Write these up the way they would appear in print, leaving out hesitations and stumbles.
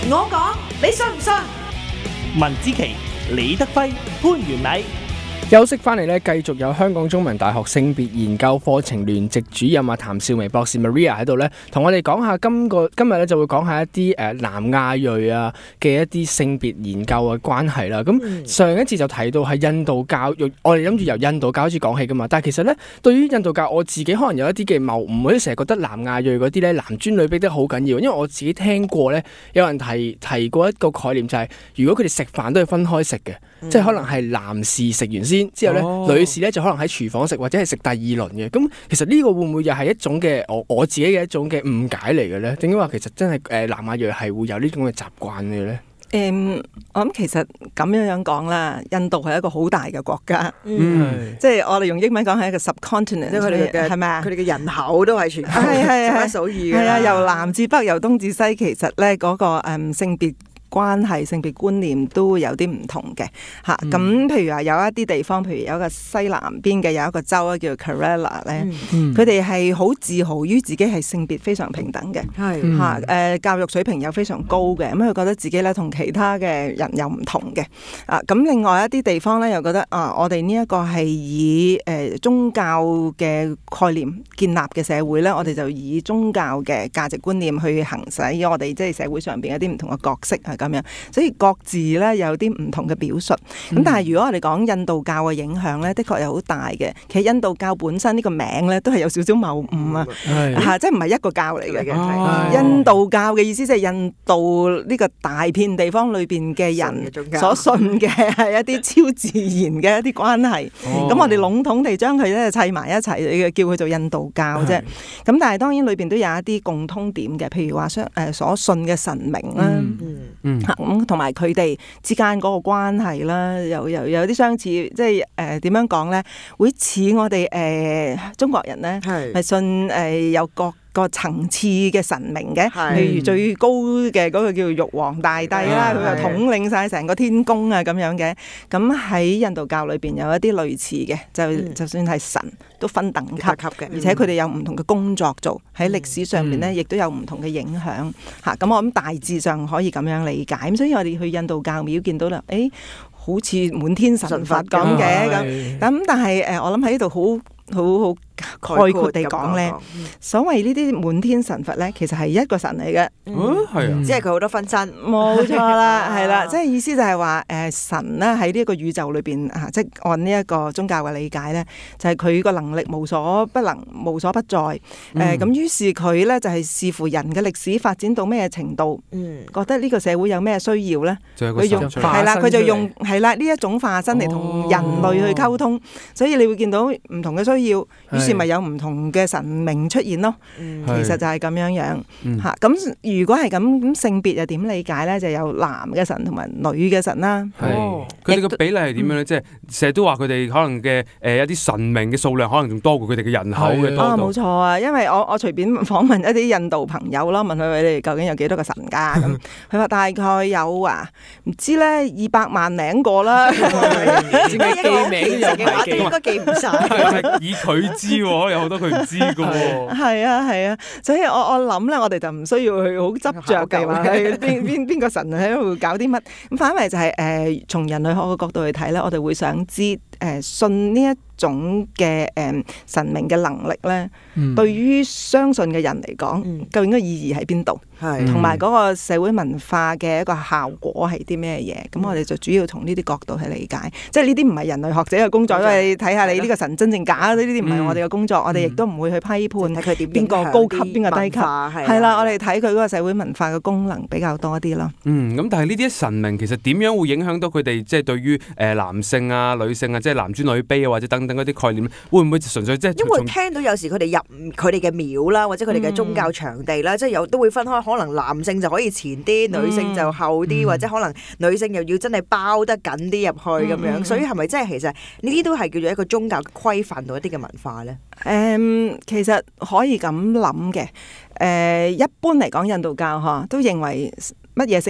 我講，你信唔信？ 文之奇、李德輝、潘元禮。 休息翻嚟咧，繼續有香港中文大學性別研究課程聯席主任譚兆薇博士 Maria 喺度咧，同我哋講下今日咧就會講下一啲南亞裔嘅一啲性別研究嘅關係啦。咁上一次就提到係印度教，我哋諗住由印度教開始講起噶嘛。但係其實咧，對於印度教，我自己可能有一啲嘅謬誤，我成日覺得南亞裔嗰啲咧男尊女卑得好緊要，因為我自己聽過咧，有人提過一個概念就係，如果佢哋食飯都係分開食嘅，即係可能係男士食完先，之後咧，女士咧就可能喺廚房食或者係食第二輪嘅。咁其實呢個會唔會又係一種嘅我自己嘅一種嘅誤解嚟嘅咧？定係話其實真係南亞裔係會有呢種嘅習慣嘅咧？ 我諗其實咁樣講啦，印度係一個好大嘅國家，即係我哋用英文講係一個 subcontinent， 即係佢哋嘅係咪啊？佢哋嘅人口都係全球數一數二嘅。 係啊，由南至北，由東至西，其實咧嗰個性別關係、性別觀念都會有啲唔同嘅嚇。咁譬如話有一啲地方，譬如有一個西南邊嘅有一個州咧叫 Kerala 咧，佢哋係好自豪於自己係性別非常平等嘅，係教育水平又非常高嘅，咁佢覺得自己咧同其他嘅人又唔同嘅啊。咁另外一啲地方咧又覺得我哋呢一個係以宗教嘅概念建立嘅社會咧，我哋就以宗教嘅價值觀念去行使我哋即係社會上邊一啲唔同嘅角色係咁樣，所以各自咧有啲唔同嘅表述。咁但係如果我哋講印度教嘅影響咧，的確係好大嘅。其實印度教本身呢個名咧都係有少少謬誤啊，即係唔係一個教嚟嘅。印度教嘅意思即係印度呢個大片地方裏邊嘅人所信嘅係一啲超自然嘅一啲關係。咁我哋籠統地將佢咧砌埋一齊，叫佢做印度教啫。咁但係當然裏邊都有一啲共通點嘅，譬如話所信嘅神明啦。咁同埋佢哋之間嗰個關係啦，有啲相似，即係點樣講咧？會似我哋中國人咧，係信有各個層次嘅神明嘅，譬如最高嘅嗰個叫玉皇大帝啦，佢就統領晒成個天宮啊咁樣嘅。咁喺印度教裏邊有一啲類似嘅，就算係神都分等級嘅，而且佢哋有唔同嘅工作做，喺歷史上面咧亦都有唔同嘅影響嚇。咁我諗大致上可以咁樣理解。咁所以我哋去印度教廟見到啦，好似滿天神佛咁嘅咁。但係我諗喺呢度好概括地講咧，所謂呢啲滿天神佛咧，其實係一個神嚟嘅， 即係佢好多分身， 冇錯啦，係啦，即係意思就係話神咧喺呢一個宇宙裏邊即係按呢一個宗教嘅理解咧，就係佢個能力無所不能、無所不在，咁於是佢咧就係視乎人嘅歷史發展到咩程度，覺得呢個社會有咩需要咧，佢用係啦，佢就用係啦呢一種化身嚟同人類去溝通，所以你會見到唔同嘅需要。於是咪有唔同嘅神明出現咯，其實就係咁樣樣嚇。咁如果係咁性別又點理解咧？就有男嘅神同埋女嘅神啦。 佢哋嘅比例係點樣咧？即係成日都話佢哋可能嘅一啲神明嘅數量可能仲多過佢哋嘅人口嘅多度。 冇錯啊，因為我隨便訪問一啲印度朋友啦，問佢哋究竟有幾多個神㗎咁，佢話大概有唔知咧200萬零個啦。 自己記名都有排記， 應該記唔晒。 以佢知喎，有好多佢唔知㗎喎。 係啊，所以我諗咧，我哋就唔需要去好執着嘅話，邊個神喺度搞啲乜。咁反為就係從人類學嘅角度去睇咧，我哋會想知信呢一種嘅神明嘅能力咧，對於相信嘅人嚟講，究竟個意義喺邊度？同埋嗰個社會文化嘅一個效果係啲咩嘢？咁我哋就主要從呢啲角度去理解，即係呢啲唔係人類學者嘅工作，因為睇下你呢個神真正假，呢啲唔係我哋嘅工作，我哋亦都唔會去批判佢邊個高級邊個低級，係啦，我哋睇佢嗰個社會文化嘅功能比較多啲咯。 咁但係呢啲神明其實點樣會影響到佢哋，即係對於男性啊、女性啊，即係男尊女卑啊，或者等等嗰啲概念，會唔會純粹即係？ 因為聽到有時佢哋入佢哋嘅廟啦，或者佢哋嘅宗教場地啦，即係有都會分開，可能男性就可以前啲，女性就後啲，或者可能女性又要真係包得緊啲入去咁樣，所以係咪真係其實呢啲都係叫做一個宗教規範到一啲嘅文化咧？ 其實可以咁諗嘅。一般嚟講，印度教都認為乜嘢性別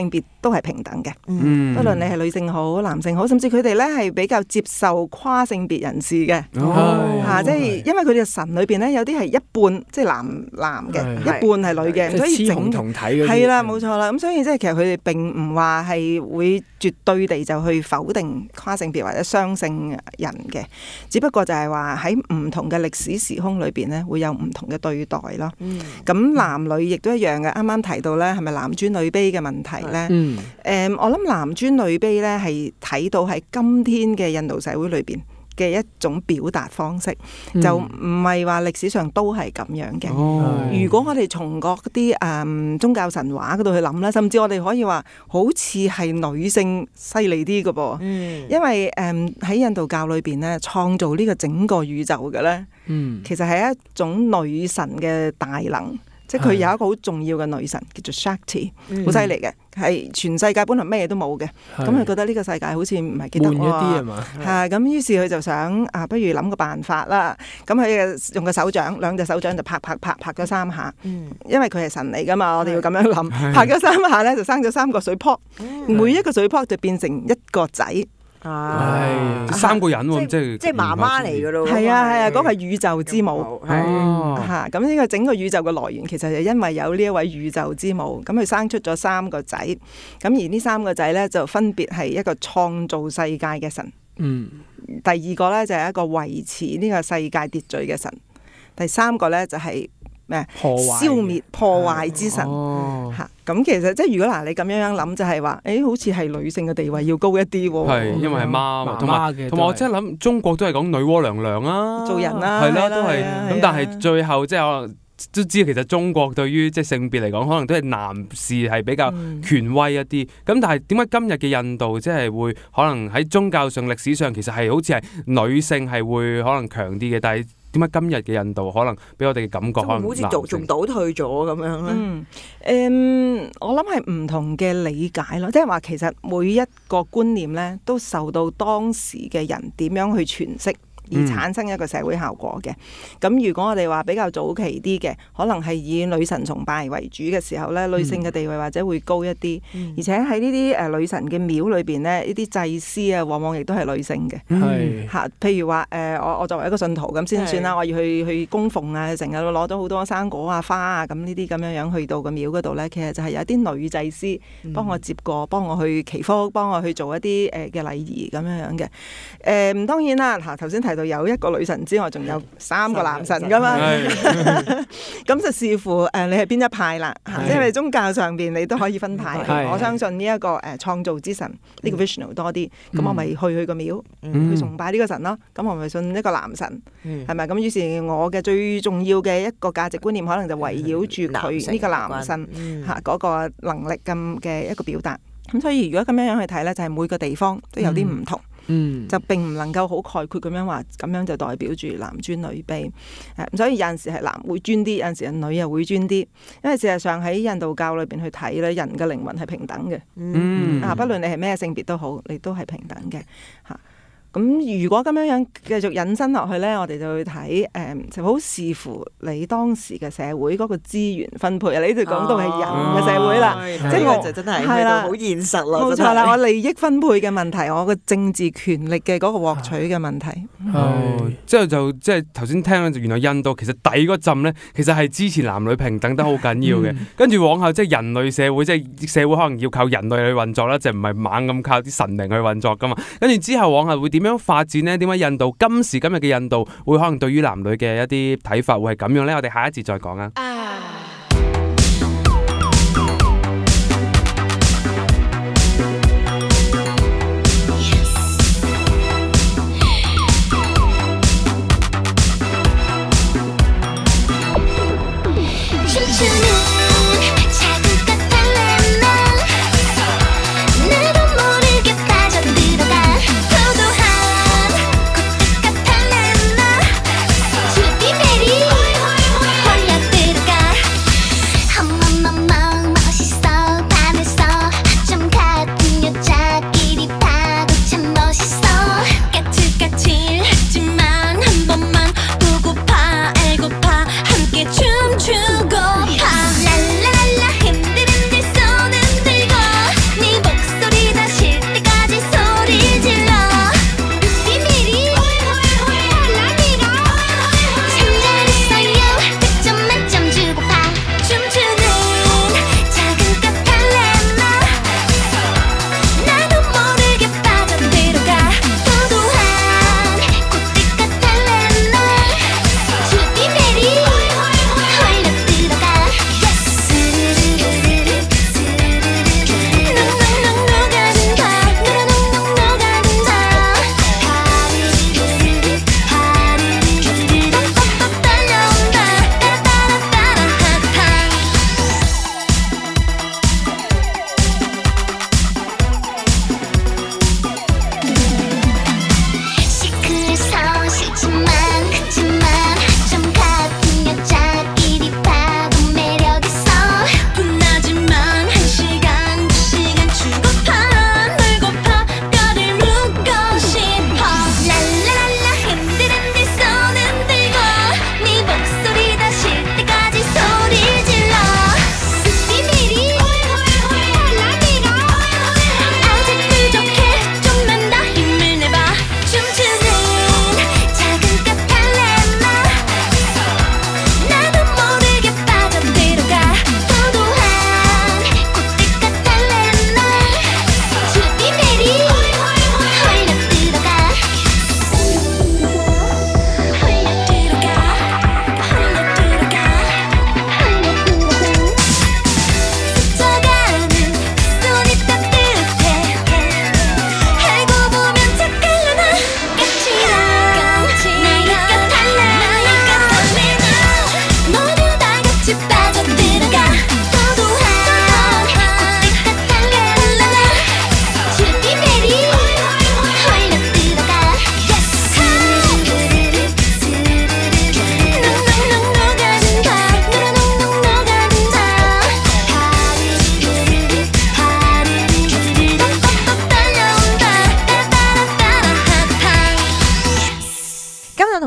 都係平等嘅。 嗯不論你係女性好、男性好，甚至佢哋咧係比較接受跨性別人士嘅。 哦即係因為佢哋嘅神裏邊咧，有啲係一半即係男嘅， 係一半係女嘅， 即係雌雄所以整同體嗰啲係啦，冇錯啦。咁所以即係其實佢哋並唔話係會絕對地就去否定跨性別或者雙性人嘅，只不過就係話喺唔同嘅歷史時空裏邊咧，會有唔同嘅對待咯。咁男女亦都一樣嘅。啱啱提到咧，係咪男尊女卑嘅問題咧？我諗男尊女卑咧係睇到喺今天嘅印度社會裏邊嘅一種表達方式，就唔係話歷史上都係咁樣嘅。如果我哋從嗰啲宗教神話嗰度去諗咧，甚至我哋可以話好似係女性犀利啲嘅噃。因為喺印度教裏邊咧，創造呢個整個宇宙嘅咧，其實係一種女神嘅大能。即係佢有一個好重要嘅女神叫做 Shakti， 好犀利嘅，係全世界本來咩都冇嘅，咁佢覺得呢個世界好似唔係幾得悶一啲係嘛？ 咁於是佢就想不如諗個辦法啦。咁佢用個手掌，兩隻手掌就拍咗3下，因為佢係神嚟噶嘛，我哋要咁樣諗，拍咗3下咧就生咗3個水泡，每一個水泡就變成一個仔。 三個人喎， 即係媽媽嚟噶咯。 係啊，嗰個係宇宙之母。咁呢個整個宇宙嘅來源其實就因為有呢一位宇宙之母，咁佢生出咗3個仔，咁而呢3個仔咧就分別係一個創造世界嘅神，第2個咧就係一個維持呢個世界秩序嘅神，第3個咧就係消滅破壞之神。咁其實即係如果你咁樣諗，就係話，好似係女性嘅地位要高一啲喎。 係因為係媽，同埋我真係諗中國都係講女媧娘娘啊， 做人啦， 係啦，都係咁。但係最後即係可能都知，其實中國對於即係性別嚟講，可能都係男士係比較權威一啲。咁但係點解今日嘅印度即係會可能喺宗教上、歷史上其實係好似係女性係會可能強啲嘅，但係點解今日嘅印度可能俾我哋嘅感覺可能好似仲倒退咗咁樣咧？ 我諗係唔同嘅理解咯，即係話其實每一個觀念咧都受到當時嘅人點樣去詮釋，而產生一個社會效果嘅。咁如果我哋話比較早期啲嘅，可能係以女神崇拜為主嘅時候咧，女性嘅地位或者會高一啲。而且喺呢啲女神嘅廟裏邊咧，呢啲祭司啊，往往亦都係女性嘅。譬如話我作為一個信徒咁先算啦，我要去供奉啊，成日攞咗好多生果啊、花啊，咁呢啲咁樣樣去到個廟嗰度咧，其實就係有啲女祭司幫我接過，幫我去祈福，幫我去做一啲嘅禮儀咁樣樣嘅。當然啦，頭先提到有一個女神之外，仲有3個男神噶嘛，咁就視乎你係邊一派啦。即係宗教上邊你都可以分派。我相信呢一個創造之神呢個 Vishnu 多啲，咁我咪去個廟去崇拜呢個神咯。咁我咪信一個男神，係咪？咁於是我嘅最重要嘅一個價值觀念，可能就圍繞住佢呢個男神嗰個能力咁嘅一個表達。咁所以如果咁樣去睇咧，就係每個地方都有啲唔同。就並唔能夠好概括咁樣話，咁樣就代表住男尊女卑。所以有陣時係男會尊啲，有陣時係女又會尊啲。因為事實上喺印度教裏邊去睇咧，人嘅靈魂係平等嘅。不論你係咩性別都好，你都係平等嘅。咁如果咁樣繼續引申落去咧，我哋就會睇就好視乎你當時嘅社會嗰個資源分配。你哋講到係人嘅社會啦， 即係我就真係去到好現實啦。 冇錯啦，我利益分配嘅問題，我個政治權力嘅嗰個獲取嘅問題。 之後就即係頭先聽原來印度其實底嗰陣咧，其實係支持男女平等得好緊要嘅。跟住往後即係人類社會，即係社會可能要靠人類去運作啦，就唔係猛咁靠啲神靈去運作噶嘛。跟住之後往後會點樣發展呢？點解印度今時今日嘅印度會可能對於男女嘅一啲睇法會係咁樣呢？我哋下一節再講啊。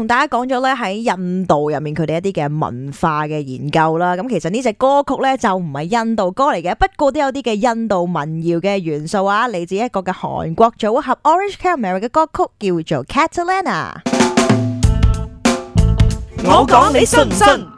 大家講咗咧喺印度入面佢哋一啲嘅文化嘅研究啦。咁其實呢隻歌曲咧就唔係印度歌嚟嘅，不過都有啲嘅印度民謠嘅元素啊，嚟自一個嘅韓國組合 Orange Caramel 嘅歌曲叫做 Catalina。 我講你信唔信？